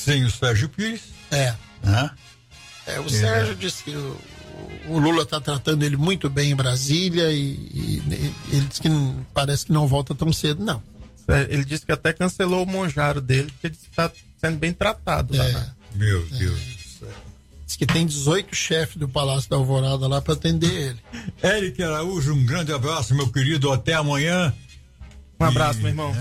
sem o Sérgio Pires. Né? O Sérgio disse que o Lula está tratando ele muito bem em Brasília e ele disse que parece que não volta tão cedo, não. Ele disse que até cancelou o monjaro dele, porque ele está sendo bem tratado lá. Né? Meu Deus do céu. Diz que tem 18 chefes do Palácio da Alvorada lá para atender ele. Eric Araújo, um grande abraço, meu querido, até amanhã. Um abraço, meu irmão.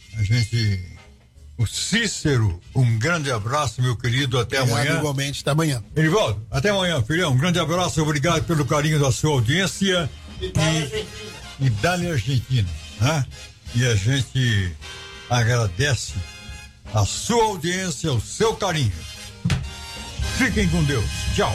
O Cícero, um grande abraço, meu querido, até amanhã. Igualmente, até amanhã. Erivaldo, até amanhã, filhão, um grande abraço, obrigado pelo carinho da sua audiência. E Dali Argentina, né? E a gente agradece a sua audiência, o seu carinho. Fiquem com Deus. Tchau.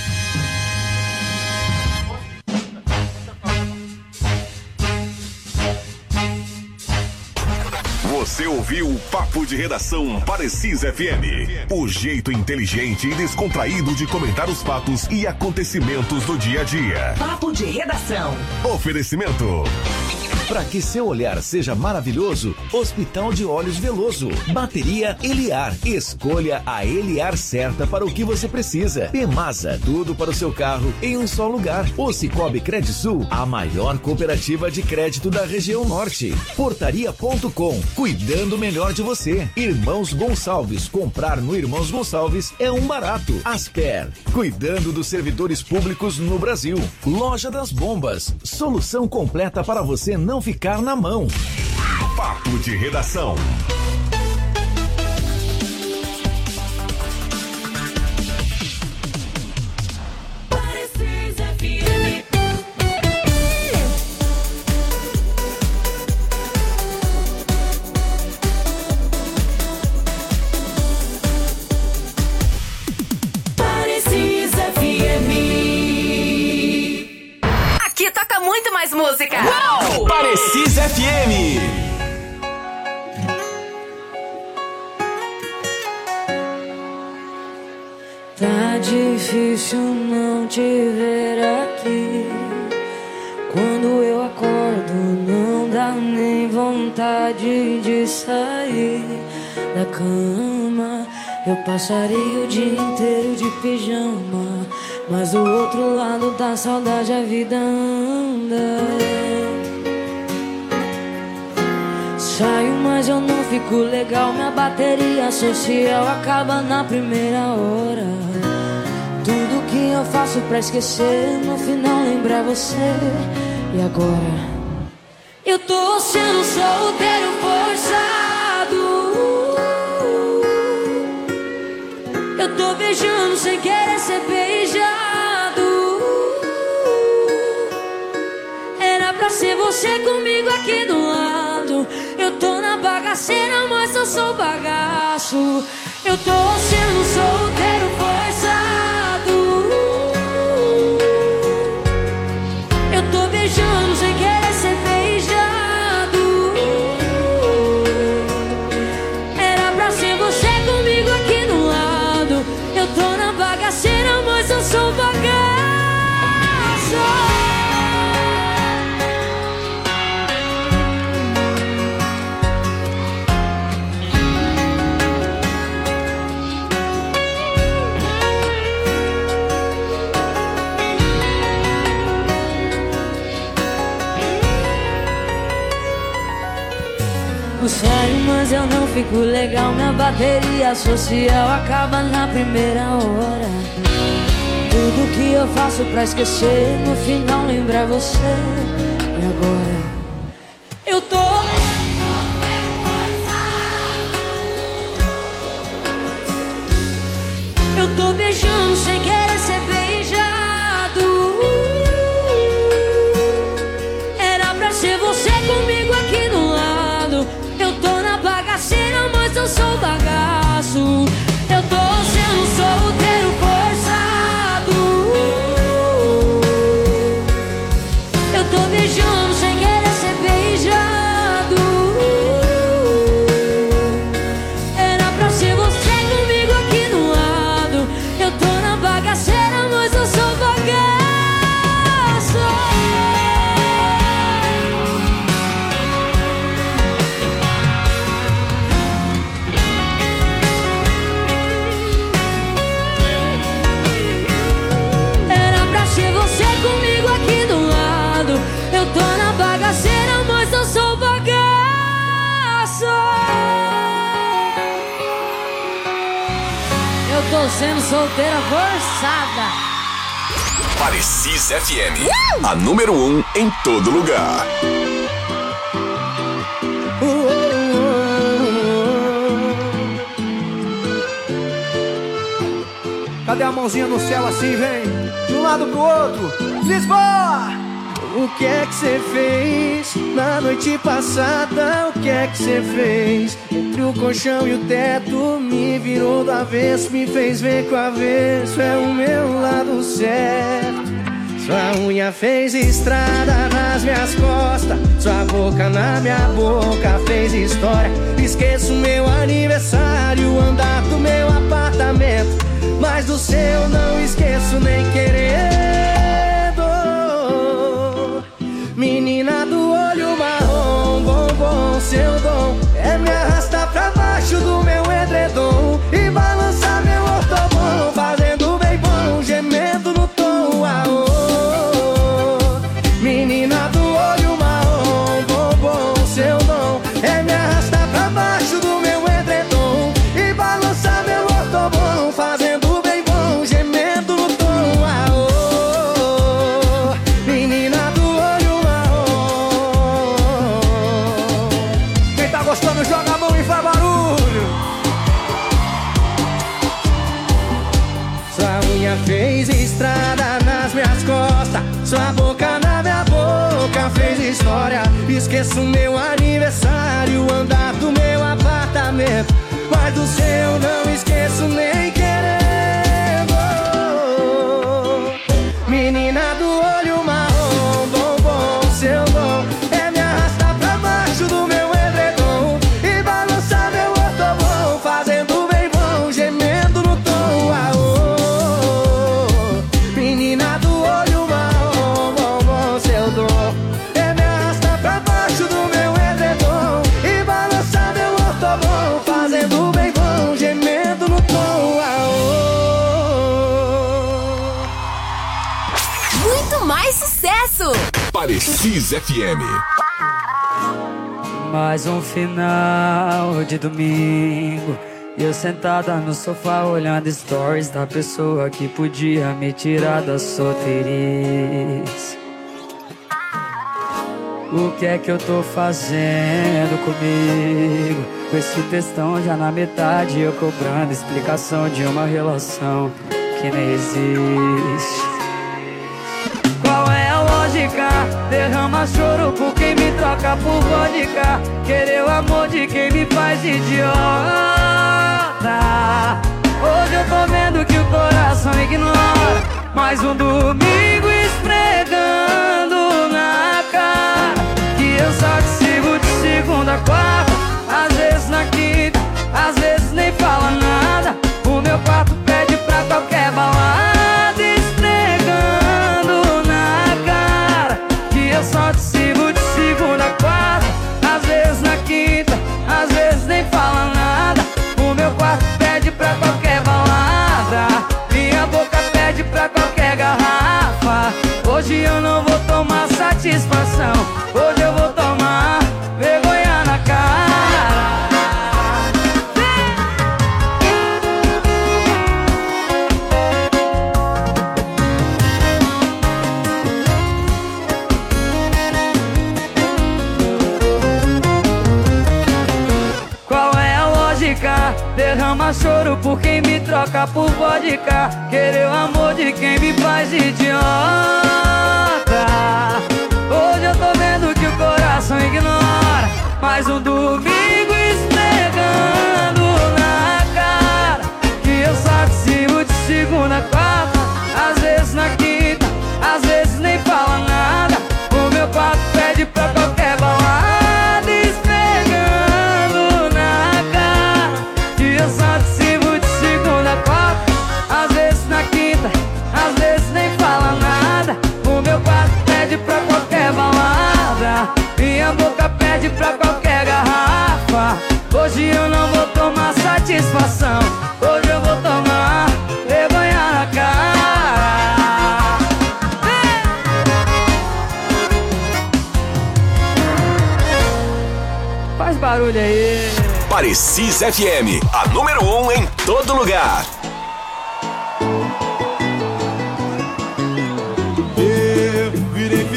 Você ouviu o Papo de Redação Parecis FM. O jeito inteligente e descontraído de comentar os fatos e acontecimentos do dia a dia. Papo de Redação. Oferecimento. Para que seu olhar seja maravilhoso, Hospital de Olhos Veloso. Bateria Eliar. Escolha a Eliar certa para o que você precisa. Pemasa, tudo para o seu carro em um só lugar. O Cicobi Credisul, a maior cooperativa de crédito da região norte. Portaria.com, cuidando melhor de você. Irmãos Gonçalves, comprar no Irmãos Gonçalves é um barato. Asper, cuidando dos servidores públicos no Brasil. Loja das Bombas, solução completa para você não ficar na mão. Papo de Redação. Aqui toca muito mais música. Uou! Parecis FM. Tá difícil não te ver aqui. Quando eu acordo não dá nem vontade de sair da cama. Eu passaria o dia inteiro de pijama, mas do outro lado da saudade a vida anda. Saio, mas eu não fico legal. Minha bateria social acaba na primeira hora. Tudo que eu faço pra esquecer, no final lembrar você. E agora? Eu tô sendo solteiro forçado. Eu tô beijando sem querer ser beijado. Era pra ser você comigo aqui do lado. Eu tô na bagaceira, mas eu sou bagaço. Eu tô sendo solteiro forçado. Eu tô beijando sem querer ser beijado. Era pra ser você comigo aqui do lado. Eu tô na bagaceira, mas eu sou bagaço. Eu saio, mas eu não fico legal. Minha bateria social acaba na primeira hora. Tudo que eu faço pra esquecer, no final lembrar você. E agora? Eu tô beijando sem querer ser beijado. Era pra ser você comigo aqui do lado. Eu tô na bagaceira, mas eu sou bagaço. Eu tô sendo solteiro forçado. Eu tô beijando sem querer ser beijado. Era pra ser você comigo aqui do lado. Eu tô tô sendo solteira forçada. Parecis FM, a número 1 em todo lugar. Cadê a mãozinha no céu assim, vem? De um lado pro outro, Lisboa! O que é que você fez na noite passada? O que é que você fez? Entre o colchão e o teto me virou do avesso, me fez ver que o avesso é o meu lado certo. Sua unha fez estrada nas minhas costas, sua boca na minha boca fez história. Esqueço meu aniversário, o andar do meu apartamento, mas do seu não esqueço nem querendo. Menina do olho marrom, bombom, seu dom é me arrastar pra baixo do meu edredom e balançar meu ortobom, fazendo bem bom, gemendo no tom. Aô. Menina do olho marrom, bombom, seu dom é me arrastar pra baixo do meu edredom e balançar meu ortobom, fazendo bem bom, gemendo no tom. Aô. Menina do olho marrom. Quem tá gostando joga a mão e faz barulho. Sua unha fez estrada nas minhas costas, sua boca na minha boca fez história. Esqueço meu aniversário, o andar do meu apartamento, mas do seu não esqueço nem querendo. Menina do olho marrom, bombom, seu dom é me arrastar pra baixo do meu edredom e balançar meu ortobom, fazendo bem bom, gemendo no tom. Aô. Menina do olho marrom, bombom, seu dom é me arrastar pra baixo do meu edredom e balançar meu ortobom, fazendo bem bom, gemendo no tom. Aô. Muito mais sucesso! Parecis FM. Mais um final de domingo e eu sentada no sofá olhando stories da pessoa que podia me tirar da solteirice. O que é que eu tô fazendo comigo? Com esse textão já na metade, eu cobrando explicação de uma relação que nem existe. Qual é a lógica? Derrama choro por quem me troca por vodka, querer o amor de quem me faz idiota. Hoje eu tô vendo que o coração ignora mais um domingo esfregando na cara, que eu só te sigo de segunda a quarta, às vezes na quinta, às vezes nem fala nada. O meu quarto pede pra qualquer balada, esfregando na cara, que eu só te sigo de segunda a quarta, às vezes na quinta, às vezes nem fala nada. O meu quarto pede pra qualquer balada, minha boca pede pra qualquer garrafa. Hoje eu não vou tomar satisfação, hoje eu vou tomar vergonha na cara. Qual é a lógica? Derrama choro por quem me troca por vodka, querer o amor de quem me faz idiota. Hoje eu tô vendo que o coração ignora mais um domingo esfregando na cara, que eu só te sigo de segunda a quarta, às vezes na quinta, às vezes nem fala nada. O meu quarto pede pra qualquer balada, esfregando na cara, que eu só te sigo de segunda a quarta, às vezes na quinta, às vezes nem fala nada. O meu quarto pede pra qualquer balada, minha boca pede pra qualquer garrafa. Hoje eu não vou tomar satisfação, hoje eu vou tomar vergonha na cara. Faz barulho aí. Parecis FM, a número 1 em todo lugar.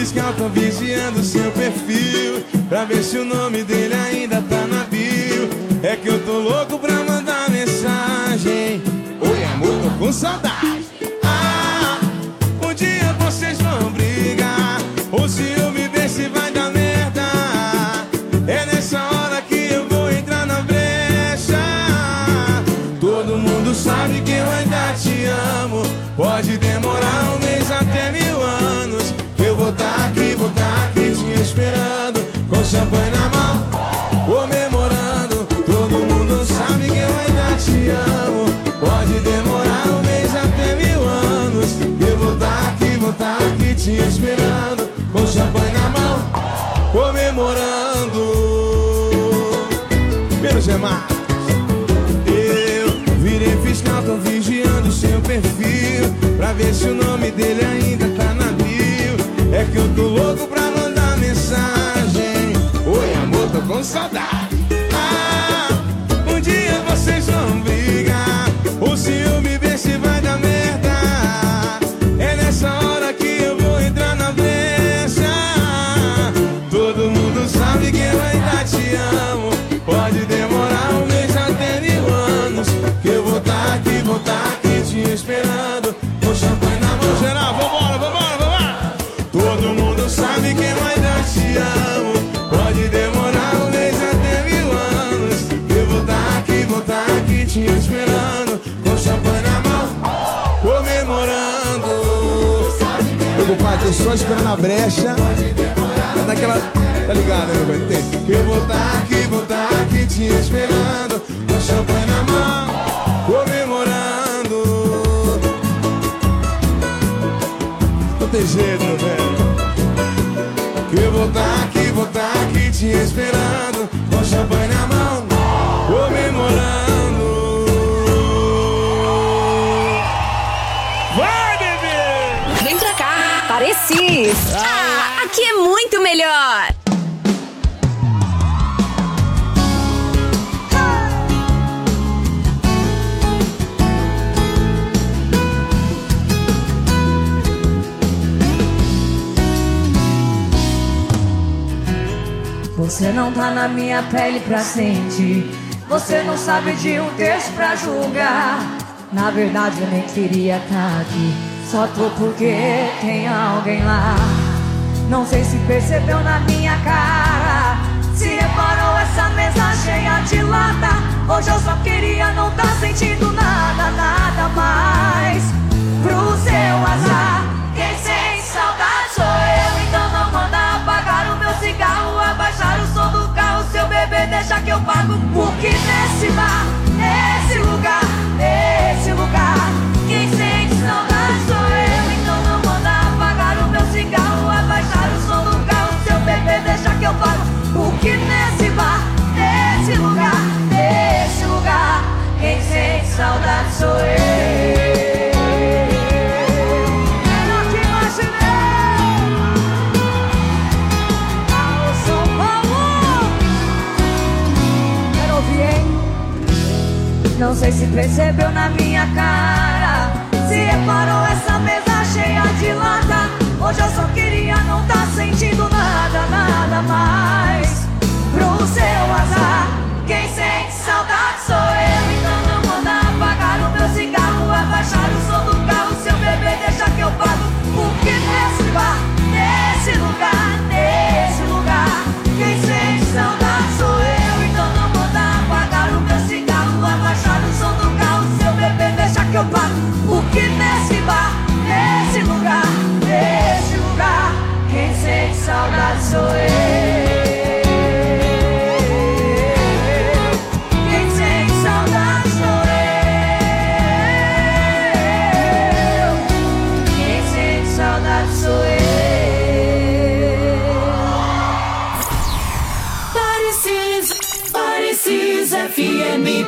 fiscal, tô vigiando seu perfil pra ver se o nome dele ainda tá na bio. É que eu tô louco pra mandar mensagem. Oi amor, tô com saudade. Um dia vocês vão brigar, ou se eu me ver se vai dar merda. É nessa hora que eu vou entrar na brecha. Todo mundo sabe que eu ainda te amo. Pode demorar 1 mês até 1000 anos. Eu vou tá aqui te esperando, com champanhe na mão, comemorando. Todo mundo sabe que eu ainda te amo. Pode demorar 1 mês até 1000 anos. Eu vou tá aqui te esperando, com champanhe na mão, comemorando. Menos é mais. Eu virei fiscal, tô vigiando seu perfil pra ver se o nome dele ainda tá na bio. É que eu tô louco pra mandar mensagem. Oi amor, tô com saudade. Um dia vocês vão brigar, ou se eu me ver se vai dar merda. É nessa hora que eu vou entrar na brecha. Todo mundo sabe que eu ainda te amo. Pode demorar 1 mês até 1000 anos. Que eu vou tá aqui te esperando, com champanhe na mão. Geral, vambora. Todo mundo sabe que eu ainda te amo. Pode demorar 1 mês até 1000 anos. Eu vou tá aqui te esperando, com champanhe na mão, comemorando. Meu compadre, eu só esperando a brecha. É daquela... Tá ligado, né, meu velho? Que eu vou tá aqui te esperando, com champanhe na mão, comemorando. Não tem jeito, meu velho. Que eu vou tá aqui te esperando, com champanhe na mão, comemorando. Vai, bebê! Vem pra cá, Parecis. Aqui é muito melhor. Você não tá na minha pele pra sentir. Você não sabe de um texto pra julgar. Na verdade eu nem queria tá aqui. Só tô porque tem alguém lá. Não sei se percebeu na minha cara, se reparou essa mesa cheia de lata. Hoje eu só queria não tá sentindo nada, nada mais. Pro seu azar, quem sente saudade sou eu. Então não manda apagar o meu cigarro, abaixar o som do carro. Seu bebê deixa que eu pago. Porque nesse bar, nesse lugar, quem sente saudade sou eu. Então não manda apagar o meu cigarro, abaixar o som do carro. Seu bebê deixa que eu pago. Porque nesse bar, nesse lugar, quem sente saudade sou eu. Não sei se percebeu na minha cara, se reparou essa mesa cheia de lata. Hoje eu só queria não tá sentindo nada, nada mais. Pro seu azar, quem sente saudade sou eu. Então não manda apagar o meu cigarro, abaixar o som do carro. Seu bebê deixa que eu pago. Porque nesse bar, nesse lugar, quem sente saudade sou eu. Então não manda apagar o meu cigarro, abaixar o som do carro. Seu bebê deixa que eu pago. Porque nesse bar, nesse lugar, quem sente saudade sou eu. Quem sente saudade sou eu. Quem sente saudade sou eu. Parecis FM.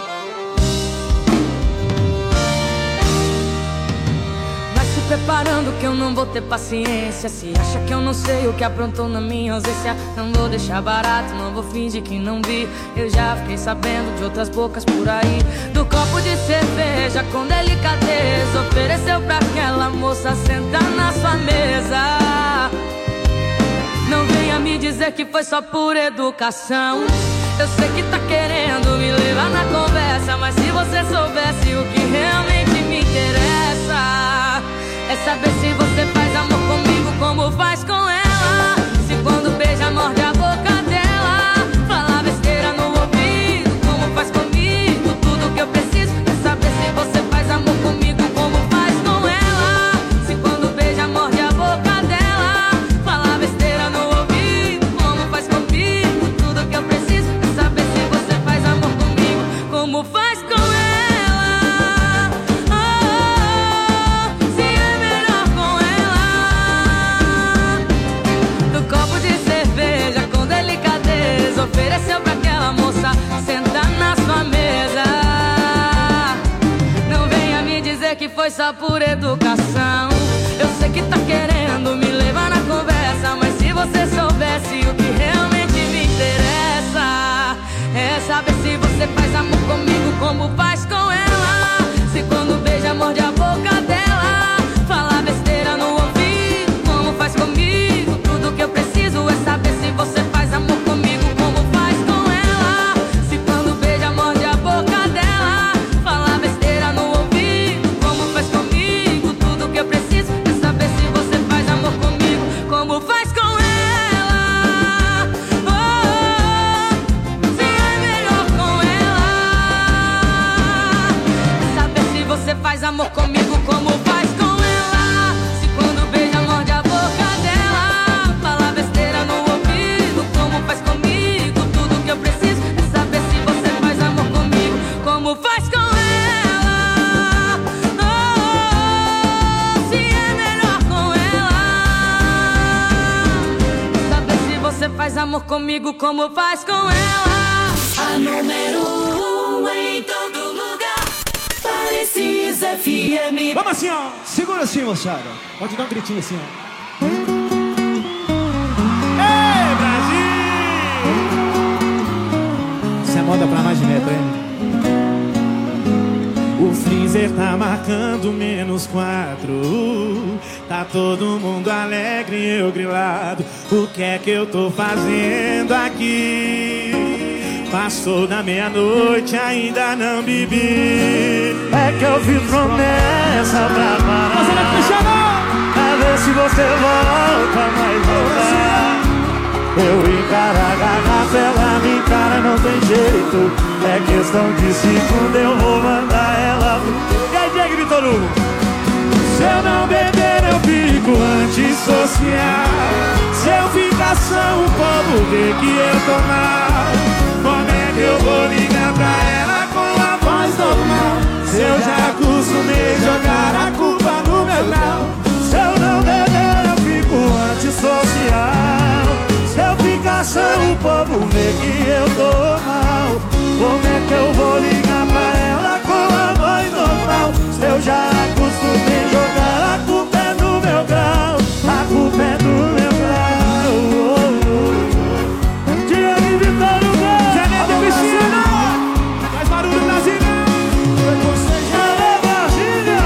Preparando que eu não vou ter paciência. Se acha que eu não sei o que aprontou na minha ausência, não vou deixar barato, não vou fingir que não vi. Eu já fiquei sabendo de outras bocas por aí, do copo de cerveja com delicadeza ofereceu pra aquela moça sentar na sua mesa. Não venha me dizer que foi só por educação. Eu sei que tá querendo me levar na conversa, mas se você soubesse o que realmente me interessa, é saber se você faz amor comigo como faz com ela. Se quando beija morde a boca dela, fala besteira no ouvido como faz comigo. Tudo que eu preciso é saber se você faz amor comigo como faz com ela. Se quando beija morde a boca dela, fala besteira no ouvido como faz comigo. Tudo que eu preciso é saber se você faz amor comigo como faz com ela. Se é melhor com ela. Do copo de cerveja com delicadeza, ofereceu pra aquela moça sentar na sua mesa. Não venha me dizer que foi só por educação. Eu sei que tá querendo me levar na conversa, mas se você soubesse o que realmente me interessa, é saber se você faz amor comigo como faz com ela. Se quando beija morde a boca dela, fala besteira no ouvido como faz comigo. Tudo que eu preciso é saber se você faz amor comigo como faz com ela. Se quando beija morde a boca dela, fala besteira no ouvido como faz comigo. Tudo que eu preciso é saber se você faz amor comigo como faz com ela. Se é melhor com ela. Saber se você faz amor comigo como faz com ela. Se quando beija morde a boca dela, fala besteira no ouvido como faz comigo. Tudo que eu preciso é saber se você faz amor comigo como faz com ela. Se é melhor com ela. Saber se você faz amor comigo como faz com ela. A número 1 em todo lugar. Parecis FM. Vamos assim, ó. Segura assim, moçada. Pode dar um gritinho assim, ó. Ei, Brasil! Isso é moda pra mais de metro, hein? O freezer tá marcando -4. Tá todo mundo alegre e eu grilado. O que é que eu tô fazendo aqui? Passou da meia-noite, ainda não bebi. É que eu fiz promessa pra parar, pra ver se você volta, mas voltar. Eu encaro a garrafa, ela me encara, não tem jeito. É questão de segundo, eu vou mandar ela pro... E aí, Diego Vitor Hugo? Se eu não beber, eu fico antissocial. Se eu ficar são, o povo vê que eu tô mal. Como é que eu vou ligar pra ela com a voz normal? Se eu já acostumei jogar a culpa no meu grau. Se eu não beber, eu fico antissocial. Se eu ficar são, o povo vê que eu tô mal. Como é que eu vou ligar pra ela com a voz normal? Se eu já acostumei jogar a culpa é no meu grau. A culpa é no meu grau. Diego Vitor Hugo, Janete Cristina, faz barulho Brasília. Alô, Brasília.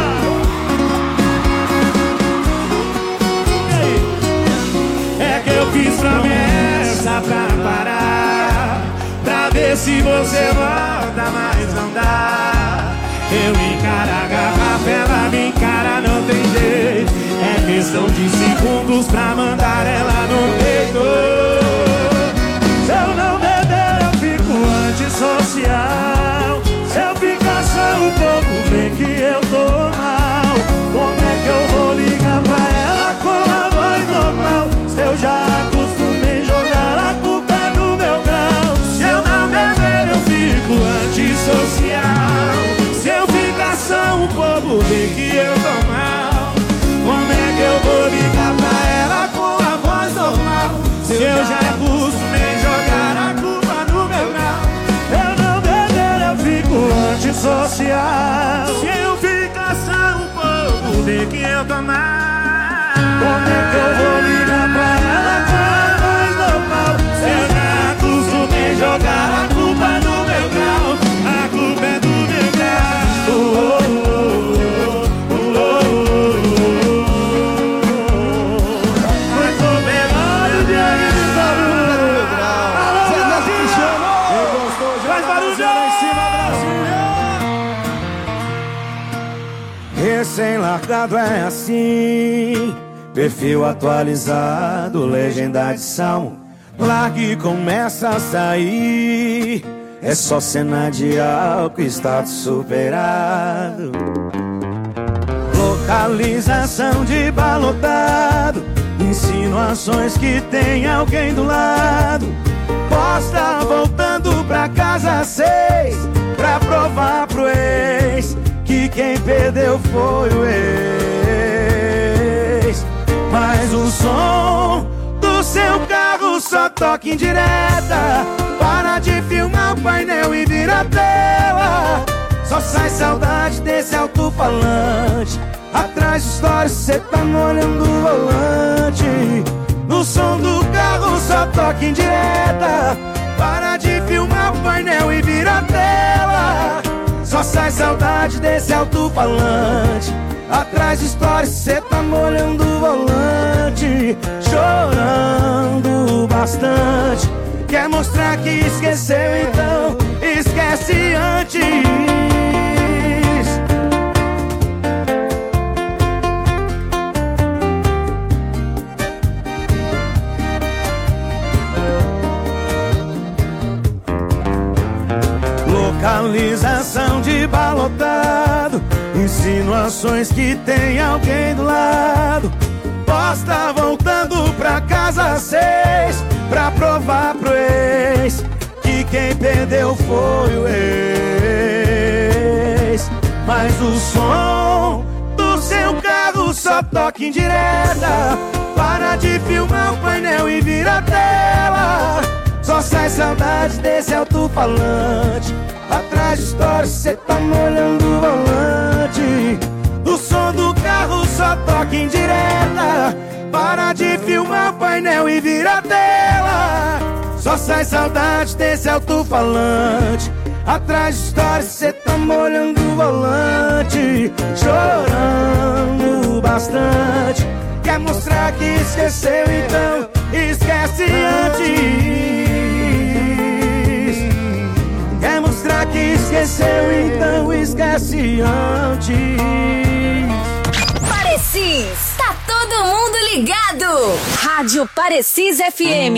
É que eu fiz promessa pra parar, pra ver se você volta, mas não dá. Eu encaro a garrafa, ela me encara, não tem jeito. É questão de segundos pra mandar ela no peito. Se eu não beber, eu fico antissocial. Se eu ficar só, o povo vê que eu tô mal. Como é que eu vou ligar pra ela com a voz normal? Se eu já acostumei jogar a culpa é no meu grau. Se eu não beber, eu fico antissocial. Se eu ficar só, o povo vê que eu tô mal. Como é que eu vou ligar pra ela com a voz normal? Se eu já acostumei jogar a culpa no meu grau. Eu não beber, eu fico antissocial. Se eu ficar só, o povo vê que eu tô mal. Como é que eu vou ligar pra ela com a voz normal? Se eu já acostumei jogar a culpa no meu grau. A culpa é do meu grau. Muito bem, olha o dia. recém-largado é assim. Perfil atualizado, legenda de salmo. Larga e começa a sair. É só cena de álcool, status superado. Localização de balotado. Insinuações que tem alguém do lado. Posta voltando pra casa às 6, pra provar pro ex que quem perdeu foi o ex. Mas o som do seu carro só toca em direta. Para de filmar o painel e vira a tela. Só sai saudade desse alto-falante. Atrás de stories cê tá molhando o volante. No som do carro só toca em direta. Para de filmar o painel e vira a tela. Só sai saudade desse alto-falante. Atrás de stories cê tá molhando o volante. Chorando bastante. Quer mostrar que esqueceu, então esquece antes. Localização de balotado. Insinuações que tem alguém do lado. Posta voltando pra casa às 6, pra provar pro ex que quem perdeu foi o ex. Mas o som do seu carro só toca em direta. Para de filmar o painel e vira a tela. Só sai saudade desse alto-falante. Atrás de stories cê tá molhando o volante. O som do carro só toca em direta. Para de filmar o painel e vira a tela. Só sai saudade desse alto-falante. Atrás de stories cê tá molhando o volante. Chorando bastante. Quer mostrar que esqueceu, então esquece antes. Quer mostrar que esqueceu, então esquece antes. Parecis, tá todo mundo ligado. Rádio Parecis FM.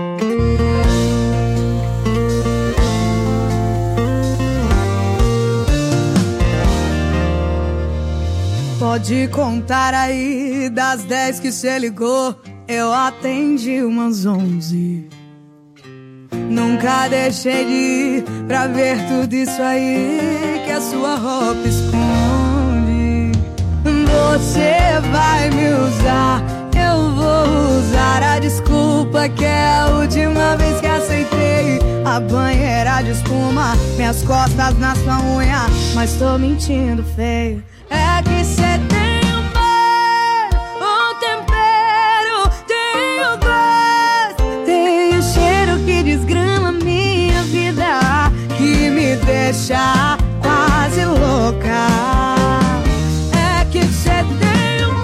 Pode contar aí, das 10 que cê ligou, eu atendi umas 11. Nunca deixei de ir pra ver tudo isso aí que a sua roupa esconde. Você vai me usar, eu vou usar a desculpa que é a última vez que aceitei. A banheira de espuma, minhas costas na sua unha, mas tô mentindo feio. É que cê tem um tempero, tem o gosto, tem o cheiro que desgrama minha vida, que me deixa quase louca. É que cê tem um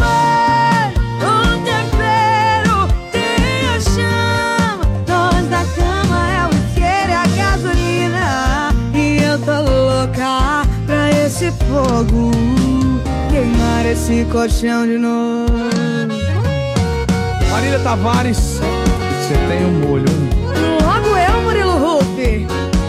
tempero, tem a chama, nós da cama é o cheiro e a gasolina, e eu tô louca pra esse fogo queimar esse colchão de novo. Marília Tavares, você tem um molho. Logo eu, Murilo Ruff.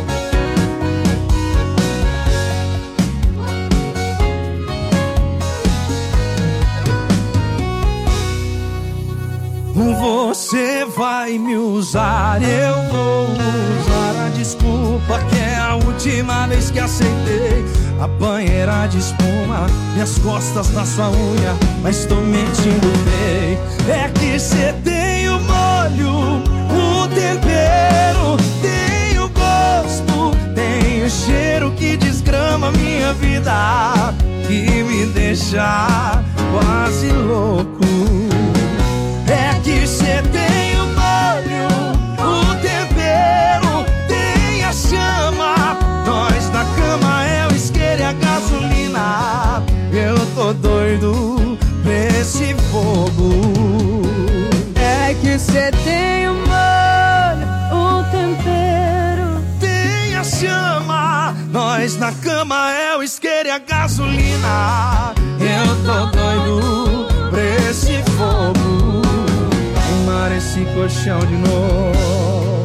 Você vai me usar, eu vou usar a desculpa que é a última vez que aceitei. A banheira de espuma, minhas costas na sua unha, mas tô mentindo bem. É que cê tem o molho, o tempero, tem o gosto, tem o cheiro que desgrama minha vida, que me deixa quase louco. É que cê tem o molho, o tempero, tem a chama, nós na cama é o isqueiro e a gasolina. Eu tô doido nesse fogo. É que cê tem o molho, o tempero, tem a chama, nós na cama é o isqueiro e a gasolina. Eu eu tô doido pra esse fogo. Queimar esse colchão de novo.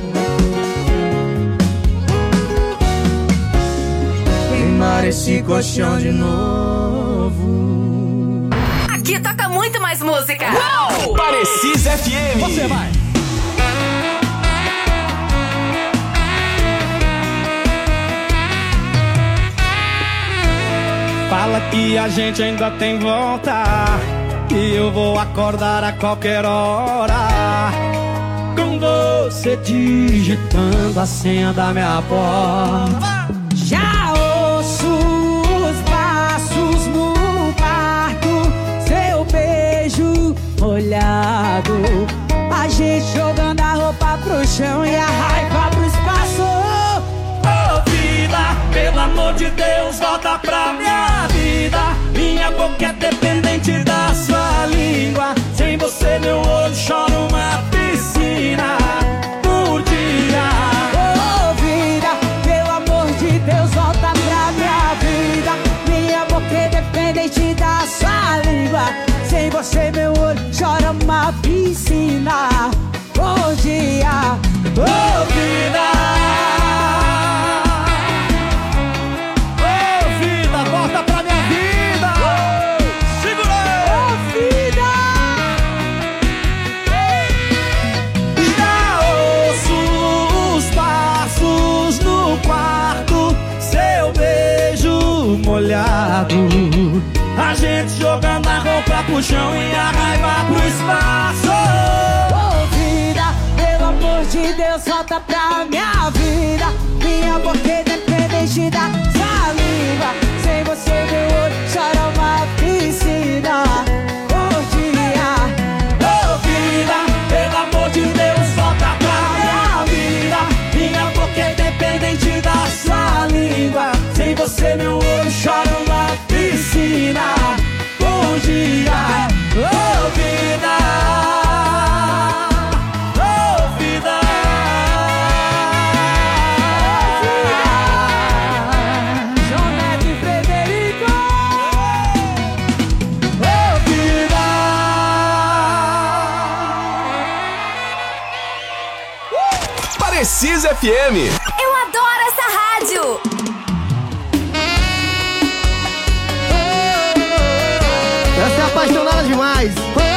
Queimar esse colchão de novo. Aqui toca muito mais música. Parecisa FM. Você vai. Fala que a gente ainda tem volta, e eu vou acordar a qualquer hora, com você digitando a senha da minha porta. Já ouço os passos no quarto, seu beijo molhado, a gente jogando a roupa pro chão e a raiva pro espaço. Ô vida, pelo amor de Deus, volta pra minha vida. Minha boca é dependente da sua língua. Sem você meu olho chora uma piscina por dia. Ô vida, pelo amor de Deus, volta pra minha vida. Minha boca é dependente da sua língua. Sem você meu olho chora uma piscina por dia. Ô vida, volta pra minha vida. Segura! Ô vida, já ouço os passos no quarto, seu beijo molhado, a gente jogando a roupa pro chão e a raiva pro espaço. ô vida, pelo amor de Deus, volta pra minha vida. Minha boca é dependente da sua língua. Sem você meu olho chora uma piscina por dia. Ô vida, pelo amor de Deus, volta pra minha vida. Minha boca é dependente da sua língua. Sem você meu olho chora uma piscina por dia. Ô vida, ô vida. Parecisa FM. Eu adoro essa rádio. Essa é apaixonada demais.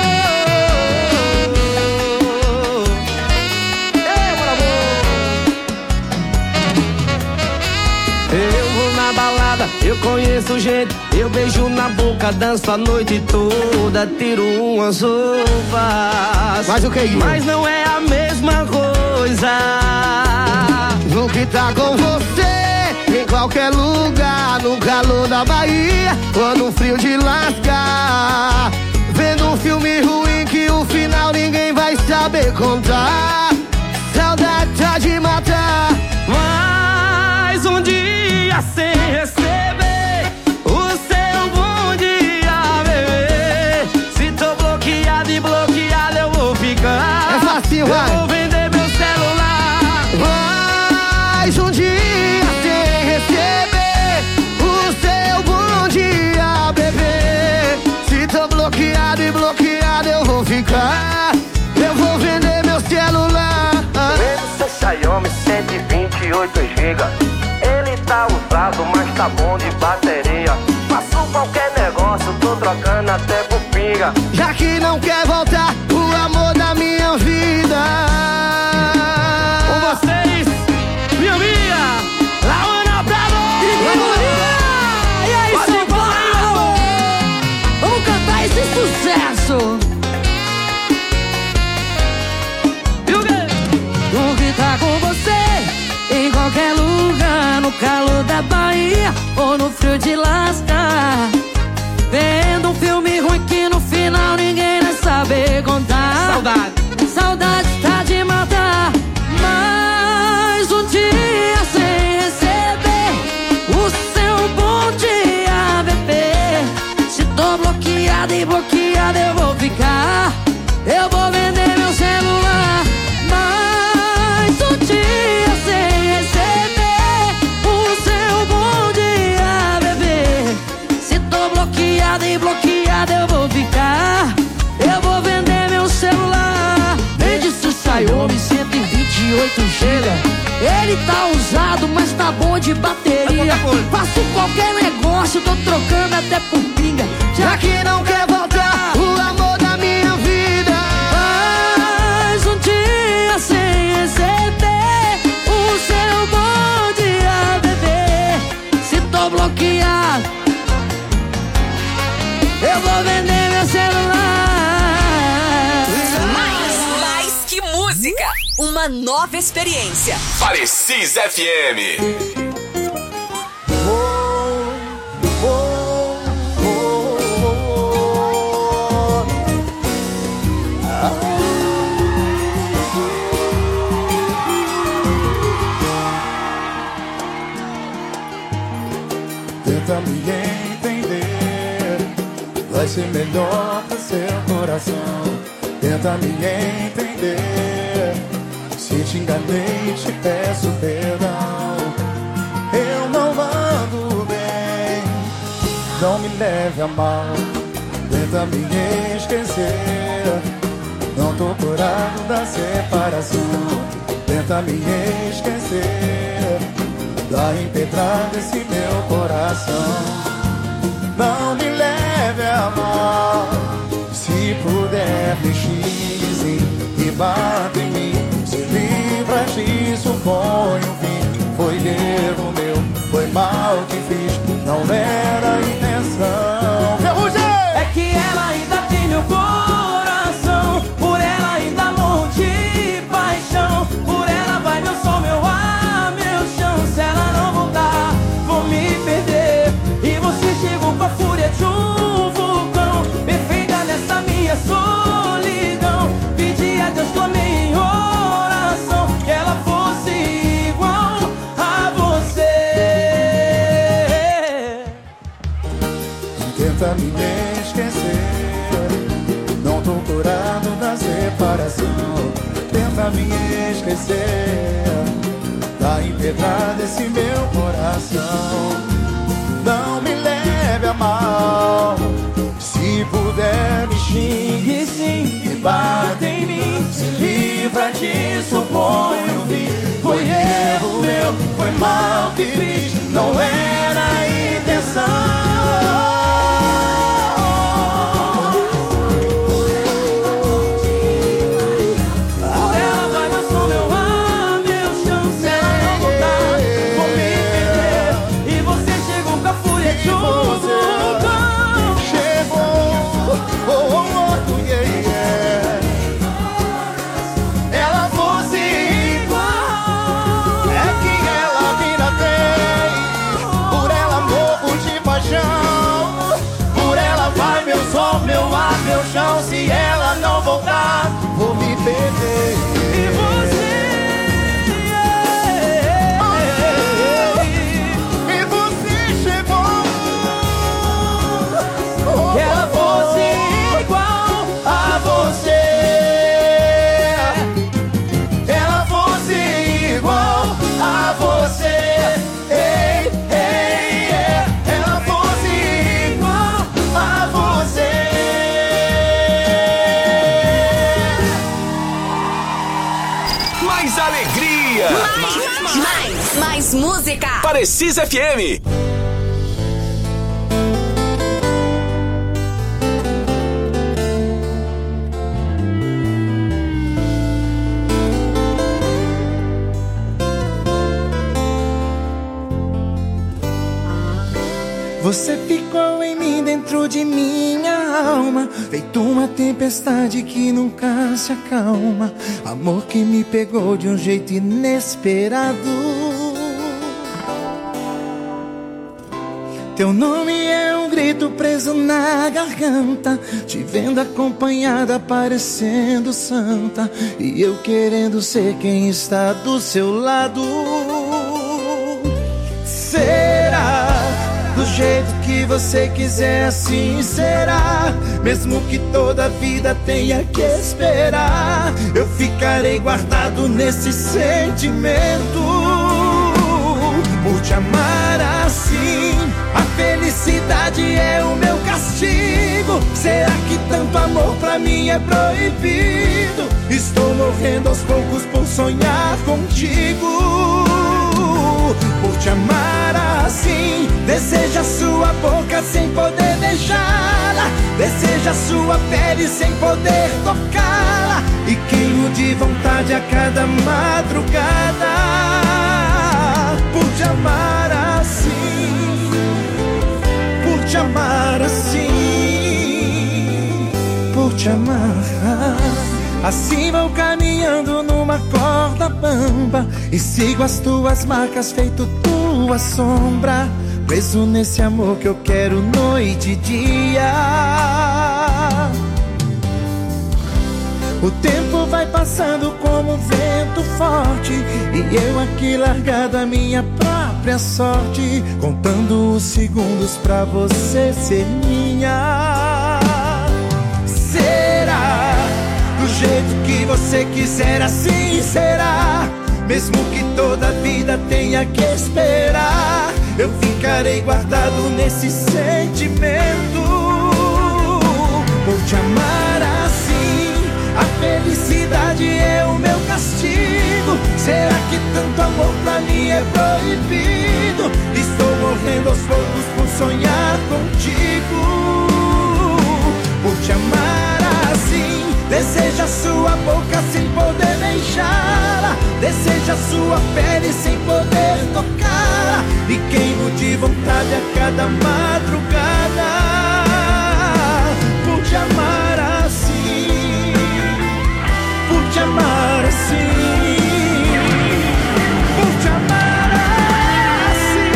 Eu vou na balada, eu conheço gente, eu beijo na boca, danço a noite toda, tiro umas roupas. Mas o que? Mas não é a mesma coisa do que tá com você em qualquer lugar, no calor da Bahia ou no frio de lascar, vendo um filme ruim que o final ninguém vai saber contar. Saudade tá de matar. Mais um dia sem receber o seu bom dia, bebê. Se tô bloqueado e bloqueado eu vou ficar. É fácil, vai. Eu vou vender meu celular. Mais um dia sem receber o seu bom dia, bebê. Se tô bloqueado e bloqueado eu vou ficar. Eu vou vender meu celular. Esse Xiaomi 128 GB. Ele tá usado, mas tá bom de bateria. Faço qualquer negócio, tô trocando até por pinga. Já que não quer voltar, o amor da minha vida. Com vocês, minha amiga, Laona Bravo. E aí, São Paulo? Vamos cantar esse sucesso. O que tá com você em qualquer lugar, no calor da Bahia ou no frio de lascar, vendo um filme ruim que no final ninguém vai saber contar. Saudade. Saudade tá de matar. Mais um dia sem receber o seu bom dia, bebê. Se tô bloqueado e bloqueado eu vou ficar. Eu vou vender meu celular. Mais um dia sem receber o seu bom dia, bebê. Se tô bloqueado e bloqueado Ele tá usado, mas tá bom de bateria. Faço qualquer negócio, tô trocando até por pinga. Já que não quer voltar, o amor da minha vida. Mais um dia sem receber o seu bom dia, bebê. Se tô bloqueado, eu vou vender meu celular. Mais que música, uma nova experiência. Parecis FM. Tenta me entender, vai ser melhor pro seu coração. Tenta me entender, se te enganei te peço perdão. Eu não ando bem, não me leve a mal. Tenta me esquecer, não tô curado da separação. Tenta me esquecer, dá empedrada esse meu coração. Não me leve a mal, se puder me xingue e bata em mim. Se livra disso, põe um fim. Foi erro meu, foi mal que fiz, não era a intenção. É que ela ainda tem meu coração, por ela ainda morro de paixão. Por ela vai meu sol, meu ar, meu chão. Se ela não voltar, vou me perder. E você chegou com a fúria de um vulcão, perfeita nessa minha solidão. Pedi a Deus, clamei em oração, que ela fosse igual a você. Tenta me esquecer, não tô curado da separação. Tenta me esquecer, tá empedrado esse meu coração. Não me leve a mal, se puder me xingue sim, me bata em mim. Se livra disso, põe um fim. Foi erro meu, foi mal que fiz, não era a intenção. Meu ar, meu chão, se ela não voltar, vou me perder. E você, e você chegou, que ela fosse igual a você. Ela fosse igual a você. Ela fosse igual a você. Mais alegria! Mais música! Parecis FM! Você ficou em mim, dentro de minha alma, feito uma tempestade que nunca se acalma. Amor que me pegou de um jeito inesperado. Teu nome é um grito preso na garganta, te vendo acompanhada parecendo santa, e eu querendo ser quem está do seu lado. Será? Do jeito que você quiser, assim será. Mesmo que toda a vida tenha que esperar, eu ficarei guardado nesse sentimento. Por te amar assim, a felicidade é o meu castigo. Será que tanto amor pra mim é proibido? Estou morrendo aos poucos por sonhar contigo, por te amar assim. Deseja sua boca sem poder beijá-la, deseja sua pele sem poder tocá-la, e queimo de vontade a cada madrugada por te amar assim, por te amar assim, por te amar. Assim vou caminhando numa corda bamba e sigo as tuas marcas feito tua sombra, preso nesse amor que eu quero noite e dia. O tempo vai passando como um vento forte, e eu aqui largado a minha própria sorte, contando os segundos pra você ser minha. Será do jeito que você quiser, assim será. Mesmo que toda a vida tenha que esperar, eu ficarei guardado nesse sentimento, por te amar assim. A felicidade é o meu castigo. Será que tanto amor pra mim é proibido? Estou morrendo aos poucos por sonhar contigo, por te amar assim. Deseja sua boca sem poder beijá-la, deseja sua pele sem poder tocá-la, e queimo de vontade a cada madrugada por te amar assim, por te amar assim, por te amar assim.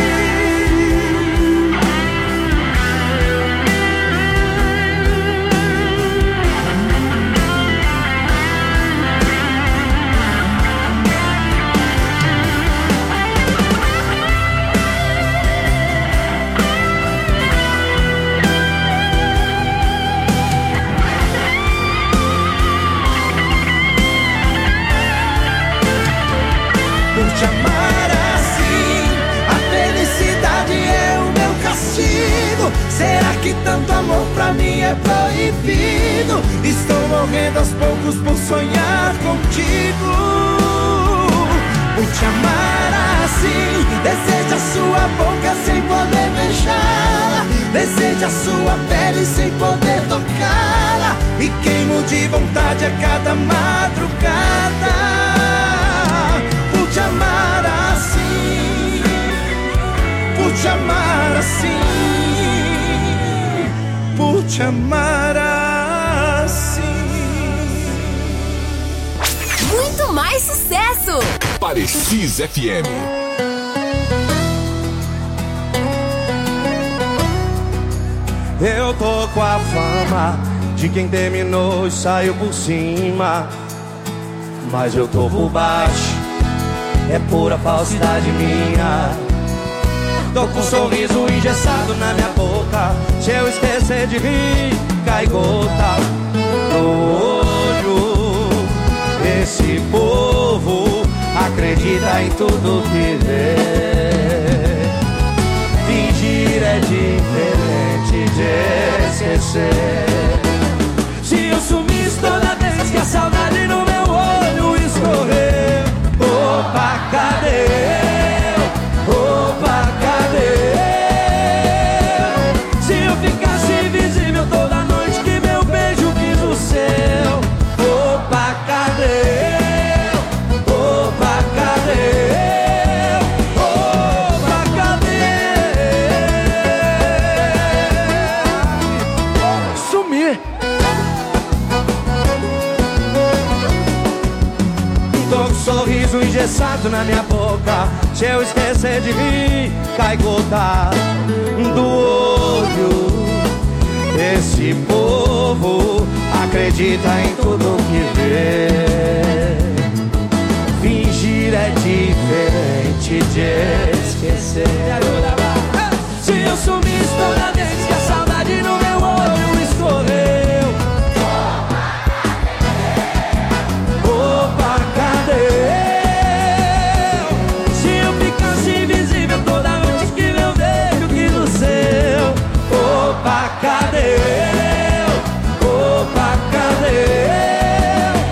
Por te amar assim, a felicidade é o meu castigo. Será que tanto amor pra mim é proibido? Estou morrendo aos poucos por sonhar contigo, por te amar assim. Deseja sua boca sem poder beijá-la, deseja sua pele sem poder tocá-la, e queimo de vontade a cada madrugada por te amar assim, por te amar assim, por te amar assim. Muito mais sucesso! Parecis FM. Eu tô com a fama de quem terminou e saiu por cima, mas eu tô por baixo, é pura falsidade minha. Tô com um sorriso engessado na minha boca, se eu esquecer de rir, cai gota no olho. Esse povo acredita em tudo que vê, fingir é diferente de esquecer. Se eu sumisse toda vez que a saudade no meu olho escorrer, opa, cadê eu? Opa, cadê eu? Se eu ficasse invisível toda noite que meu beijo quis o céu, opa, cadê eu? Opa, cadê eu? Opa, cadê eu? Sumir. Tô com um sorriso engessado na minha boca, se eu esquecer de rir, cai gota do olho. Esse povo acredita em tudo que vê, fingir é diferente de esquecer. Se eu sumisse toda vez que a saudade no meu olho escorreu, opa, cadê eu? Se eu ficasse invisível toda noite que meu beijo que no seu, opa, cadê eu? Opa, cadê eu?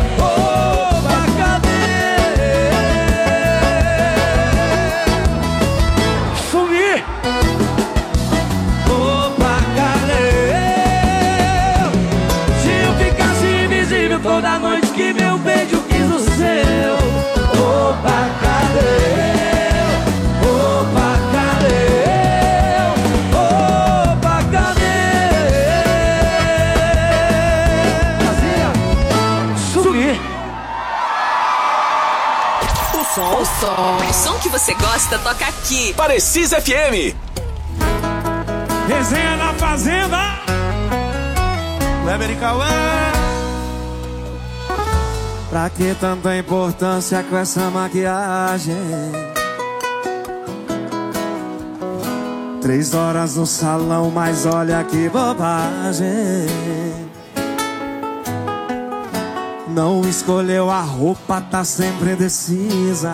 O som que você gosta toca aqui. Parecisa FM. Resenha na Fazenda. Kleber e Cauã. Pra que tanta importância com essa maquiagem? 3 horas no salão, mas olha que bobagem. Não escolheu a roupa, tá sempre indecisa.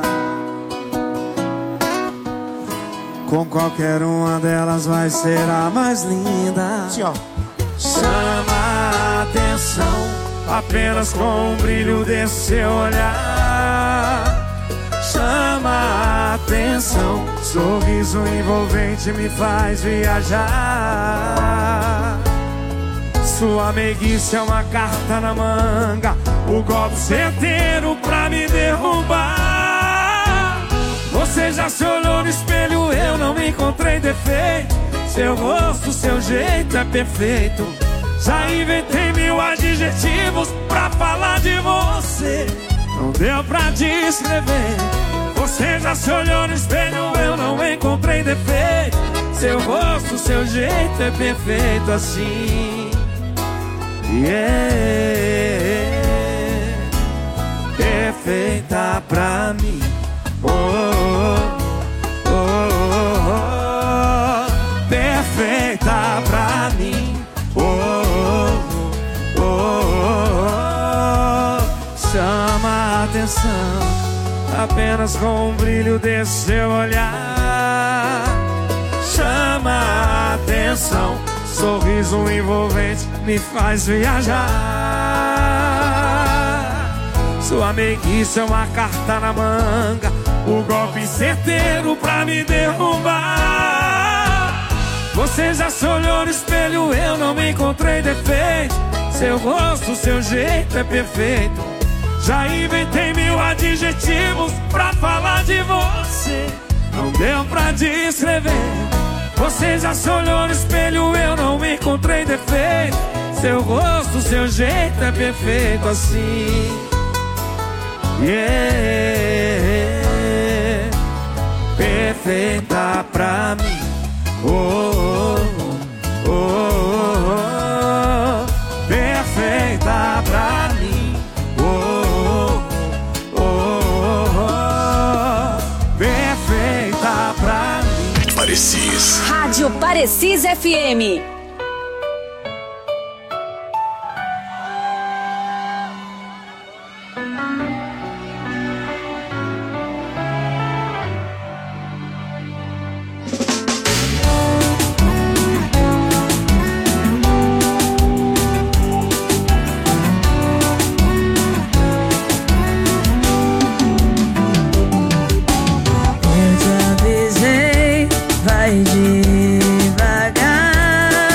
Com qualquer uma delas vai ser a mais linda. Chama a atenção apenas com o brilho desse seu olhar. Chama a atenção, sorriso envolvente me faz viajar. Sua meiguice é uma carta na manga, o golpe certeiro pra me derrubar. Você já se olhou no espelho, eu não encontrei defeito. Seu rosto, seu jeito é perfeito. Já inventei 1000 adjetivos pra falar de você. Não deu pra descrever. Você já se olhou no espelho, eu não encontrei defeito. Seu rosto, seu jeito é perfeito assim. Perfeita pra mim. Oh, oh, oh, oh, oh. Perfeita pra mim. Oh, oh, oh, oh. Chama a atenção apenas com o brilho desse seu olhar. Chama a atenção, sorriso envolvente me faz viajar. Sua meiguice é uma carta na manga, o golpe certeiro pra me derrubar. Você já se olhou no espelho, eu não encontrei defeito. Seu rosto, seu jeito é perfeito. Já inventei 1000 adjetivos pra falar de você. Não deu pra descrever. Você já se olhou no espelho, eu não encontrei defeito. Seu rosto, seu jeito é perfeito assim. Perfeita pra mim. Oh, oh, oh, oh, oh. Perfeita pra mim. Oh, oh, oh, oh. Perfeita pra mim. Parecis. Rádio Parecis FM. Vai devagar.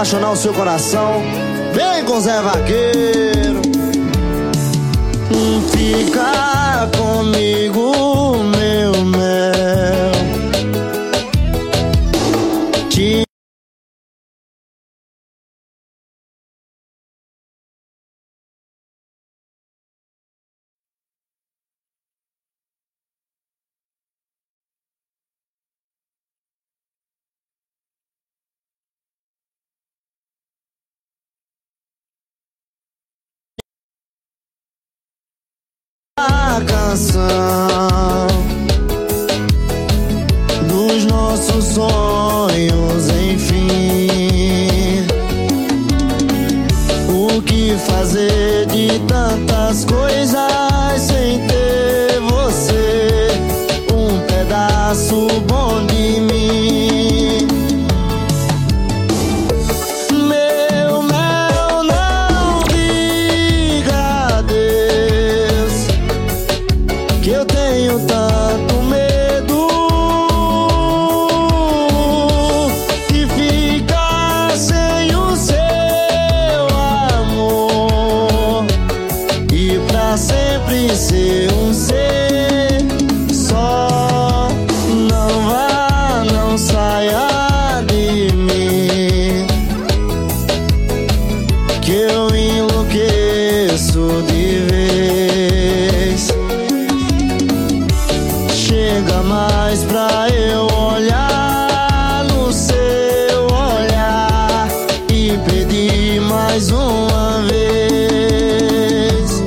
apaixonar o seu coração. Vem com Zé Vaqueiro. Fica comigo, meu mel. A canção dos nossos sonhos, enfim. O que fazer de tantas coisas sem ter você, um pedaço bom de mim. Meu mel, não diga adeus, que eu tenho tanto medo de ficar sem o seu amor e pra sempre ser um ser só. Não vá, não saia de mim, que eu enlouqueço de vez. Chega mais pra eu olhar no seu olhar e pedir mais uma vez.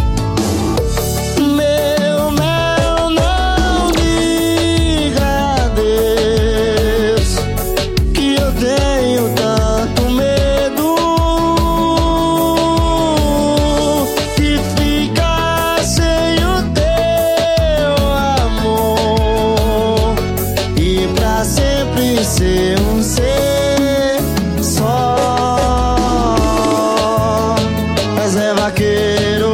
Meu mel, não diga adeus, que eu tenho tanto medo de ficar sem o teu amor e pra sempre ser um ser só. Mas é Vaqueiro.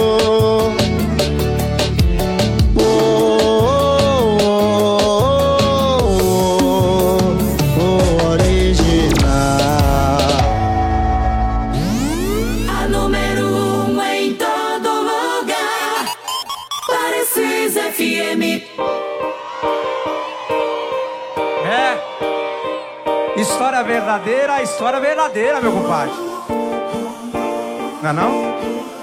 A número 1 em todo lugar. Parecis FM. História verdadeira, meu compadre. Não é não?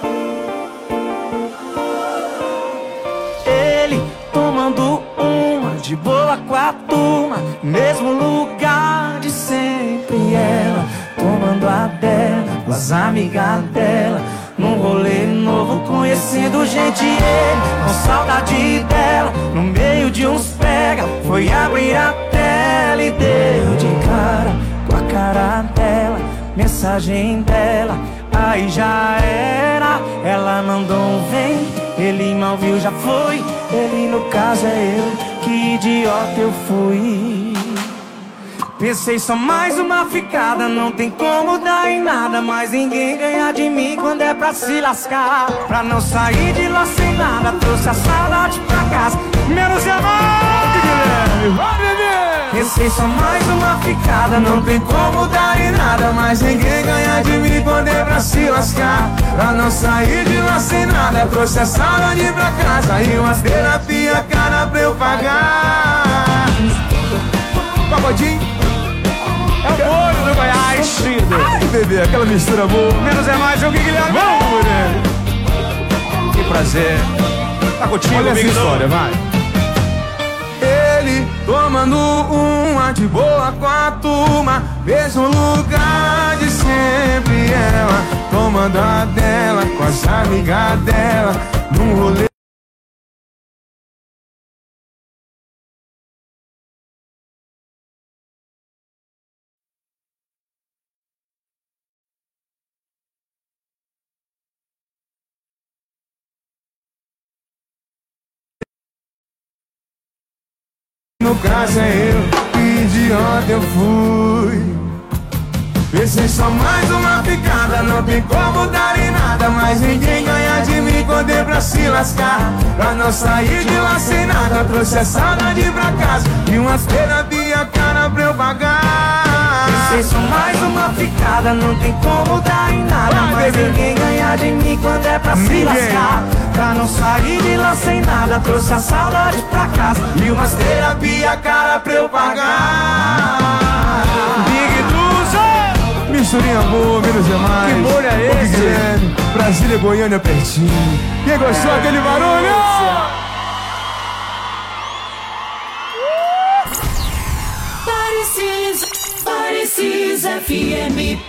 Ele tomando uma de boa com a turma, mesmo lugar de sempre. Ela tomando a dela com as amigas dela, num rolê novo, conhecendo gente. Ele com saudade dela, no meio de uns pega, foi abrir a tela e deu de cara com a cara dela, mensagem dela, aí já era. Ela mandou um vem, ele mal viu, já foi. Ele no caso é eu, que idiota eu fui. Pensei só mais uma ficada, não tem como dar em nada, mas ninguém ganha de mim quando é pra se lascar. Pra não sair de lá sem nada, trouxe a saudade pra casa, menos amor, Guilherme, vai beber. Pensei só mais uma ficada, não tem como dar em nada, mas ninguém ganha de mim quando é pra se lascar. Pra não sair de lá sem nada, trouxe a saudade pra casa e umas terapia cara pra eu pagar. Pagodinho é o molho do Goiás. Ai, bebê, aquela mistura boa. Menos é mais, eu que Guilherme. Vamos, mulher. Que prazer. Tá contigo, olha essa história, vai. Ele tomando uma de boa com a turma, mesmo lugar de sempre. Ela tomando a dela com as amigas dela, num rolê. No caso é eu, que idiota eu fui. Pensei só mais uma picada, não tem como dar em nada, mas ninguém ganha de mim quando é pra se lascar. Pra não sair de lá sem nada, trouxe a saudade pra casa e umas terapia cara pra eu pagar. Vocês são mais uma ficada, não tem como dar em nada. Mas ninguém ganha de mim quando é pra se lascar. Pra não sair de lá sem nada, trouxe a saudade pra casa e umas terapia cara pra eu pagar. Big Duza, misturinha boa, menos demais. Que molho é esse? Guilherme, Brasília, Goiânia pertinho. Quem gostou daquele barulho? Parecis FM.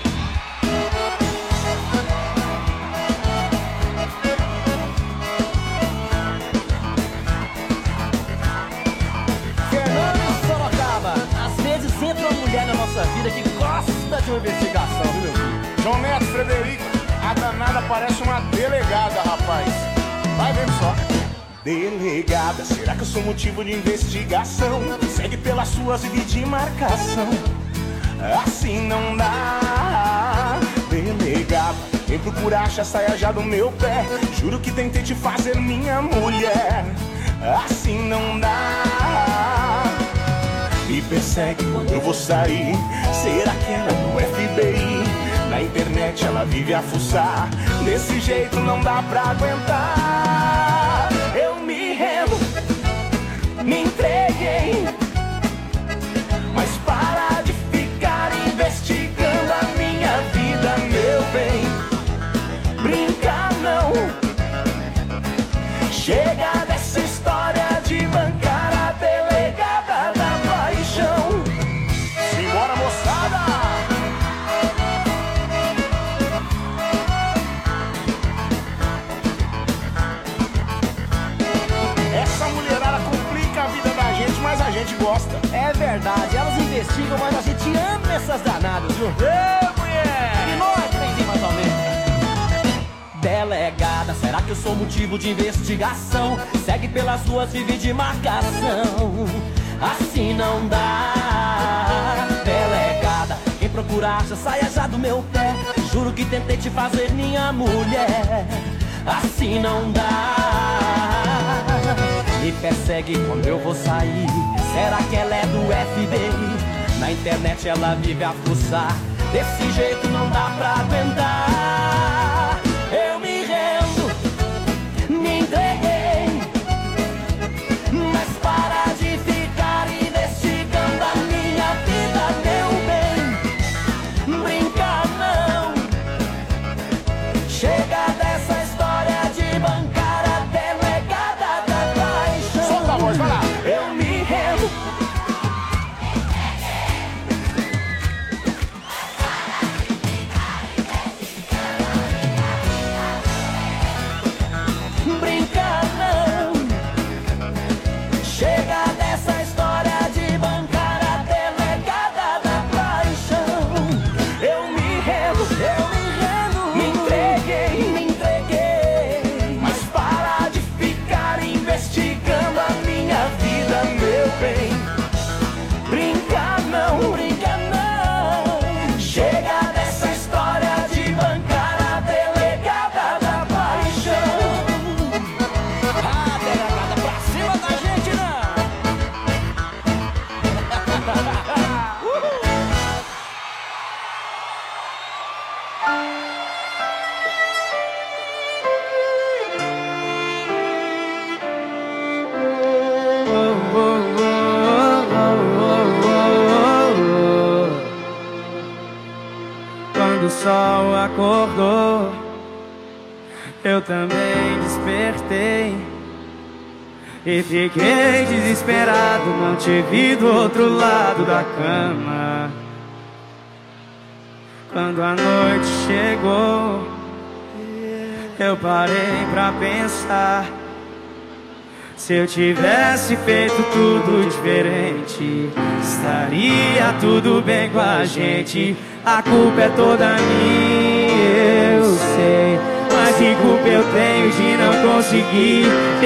Fernando Sorocaba, às vezes entra uma mulher na nossa vida que gosta de uma investigação, viu, meu filho? João Neto, Frederico, a danada parece uma delegada, rapaz. Vai vendo só. Delegada, será que eu sou motivo de investigação? Segue pelas suas vidas de marcação. Assim não dá. Delegada, vem procurar achar saia já do meu pé. Juro que tentei te fazer minha mulher. Assim não dá. Me persegue quando eu vou sair. Será que ela é do FBI? Na internet ela vive a fuçar. Desse jeito não dá pra aguentar. Eu me rendo, me entreguei. Mas para de ficar investigando a minha vida, meu bem. Brinca não. Chega dessa história de bancar a delegada da paixão. Simbora, moçada! Essa mulherada complica a vida da gente, mas a gente gosta. É verdade, elas investigam, mas a gente ama essas danadas, viu? Ê, mulher! E nós, trenzinho mais ou menos. Delegada, será que eu sou motivo de investigação? Segue pelas ruas, vive de marcação. Assim não dá. Delegada, quem procura acha saia já do meu pé. Juro que tentei te fazer minha mulher. Assim não dá. Me persegue quando eu vou sair. Será que ela é do FBI? Na internet ela vive a fuçar. Desse jeito não dá pra aguentar. Eu me rendo, me entreguei. Mas para de ficar investigando a minha vida, meu bem. Brinca não. Chega dessa história de bancar a delegada da paixão. Solta a voz, vai lá. Eu me rendo. Brinca não. Chega dessa história de bancar a delegada da paixão. Eu me rendo, me entreguei, me entreguei. Mas para de ficar investigando a minha vida, meu bem. Brinca não, brinca não. Chega dessa história de bancar a delegada da paixão. A delegada pra cima da gente, não. Quando o sol acordou, eu também despertei e fiquei desesperado, não te vi do outro lado da cama. Quando a noite chegou, eu parei pra pensar. Se eu tivesse feito tudo diferente, estaria tudo bem com a gente. A culpa é toda minha, eu sei. Mas que culpa eu tenho de não conseguir te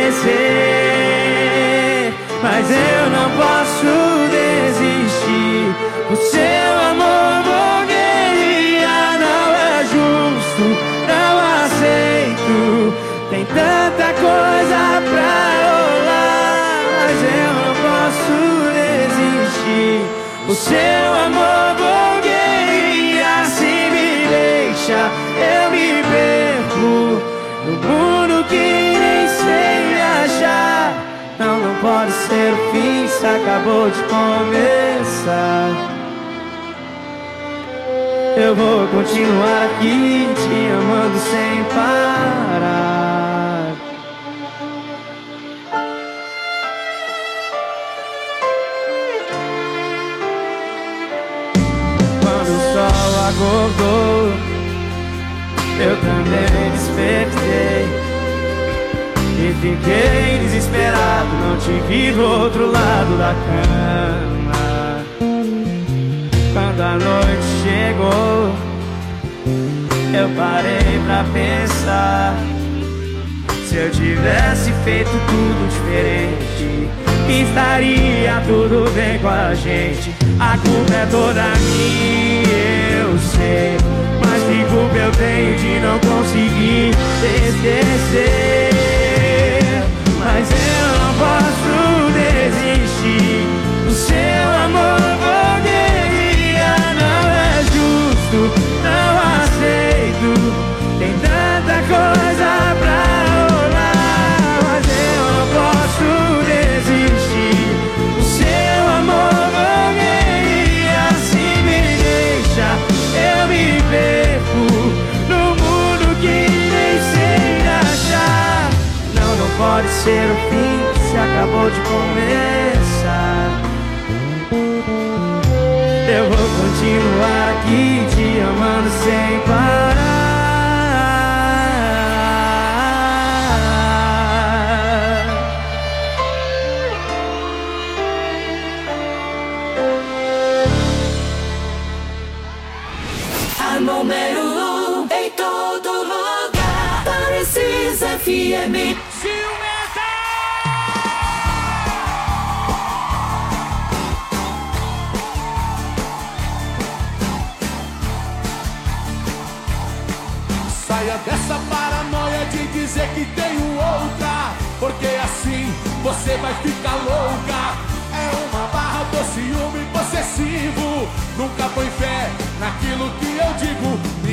esquecer? Mas eu não posso desistir. O seu amor vou guerrear. Não é justo, não aceito. Tem tanta coisa pra rolar, mas eu não posso desistir. O seu amor vou deixa, eu me perco no mundo que nem sei me achar. Não, não pode ser o fim, se acabou de começar. Eu vou continuar aqui, te amando sem parar. Quando o sol acordou, eu também despertei e fiquei desesperado, não te vi do outro lado da cama. Quando a noite chegou, eu parei pra pensar. Se eu tivesse feito tudo diferente, estaria tudo bem com a gente. A culpa é toda minha, eu sei, mas que culpa eu tenho de não conseguir esquecer? Mas eu não posso desistir do seu amor, poderia. Não é justo, não aceito, tem tanta coisa pra rolar. Mas eu não posso desistir do seu amor, poderia. Se me deixa, eu me perco no mundo que nem sei achar. Não, não pode ser o fim, se acabou de começar. Eu vou continuar aqui, te amando sem parar. A número 1 em todo lugar. Parecis FM. Saia dessa paranoia de dizer que tenho outra, porque assim você vai ficar louca. É uma barra do ciúme possessivo, nunca põe fé naquilo que eu digo.